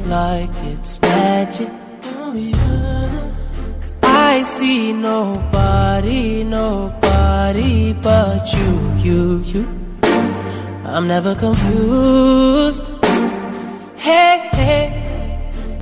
like it's magic. Oh yeah. 'Cause I see nobody but you. I'm never confused. Hey, hey,